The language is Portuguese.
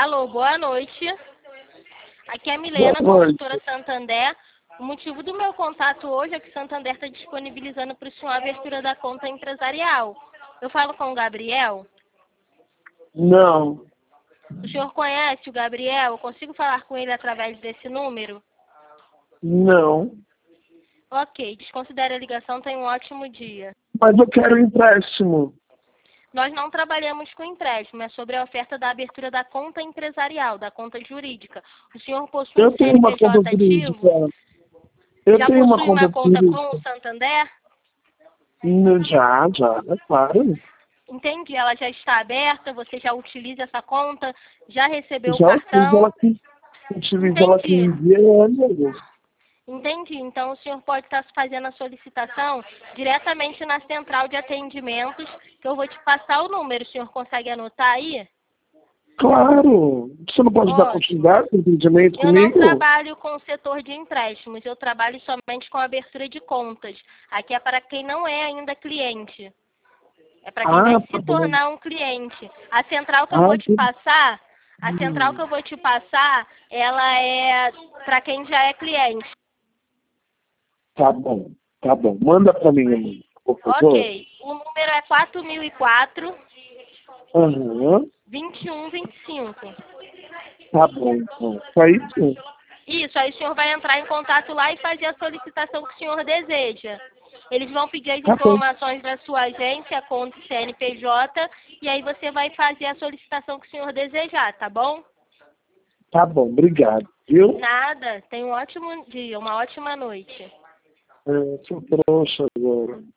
Alô, boa noite. Aqui é a Milena, Boa noite. consultora Santander. O motivo do meu contato hoje é que Santander está disponibilizando para o senhor a abertura da conta empresarial. Eu falo com o Gabriel. Não, O senhor conhece o Gabriel? Eu consigo falar com ele através desse número? não. Ok, desconsidere a ligação, tenha um ótimo dia. Mas eu quero empréstimo. Nós não trabalhamos com empréstimo, é sobre a oferta da abertura da conta empresarial, da conta jurídica. O senhor possui Eu um tenho uma conta CNPJ ativo? jurídica. Eu Já tenho uma possui uma conta conta com jurídica. o Santander? Já, é claro. Entendi, ela já está aberta, você já utiliza essa conta, já recebeu o Já cartão? utilizo ela aqui Entendi. em anos. Entendi. Então o senhor pode estar fazendo a solicitação diretamente na central de atendimentos, que eu vou te passar o número. O senhor consegue anotar aí? Claro. Você não pode dar Ótimo. continuidade no entendimento Eu não comigo? trabalho com o setor de empréstimos, eu trabalho somente com a abertura de contas. Aqui é para quem não é ainda cliente. É para quem vai Tá se bom. tornar um cliente. A central que eu vou te Tudo passar, bem. ela é para quem já é cliente. Tá bom, tá bom. Manda pra mim, amor, por favor. Ok. O número é 4004 Aham. 2125. Tá bom, então. Só isso? Isso, aí o senhor vai entrar em contato lá e fazer a solicitação que o senhor deseja. Eles vão pedir as Tá bom. informações da sua agência, conta e CNPJ, e aí você vai fazer a solicitação que o senhor desejar, tá bom? Tá bom, obrigado. Viu? Nada. Tenha um ótimo dia, uma ótima noite. Sou trouxa agora.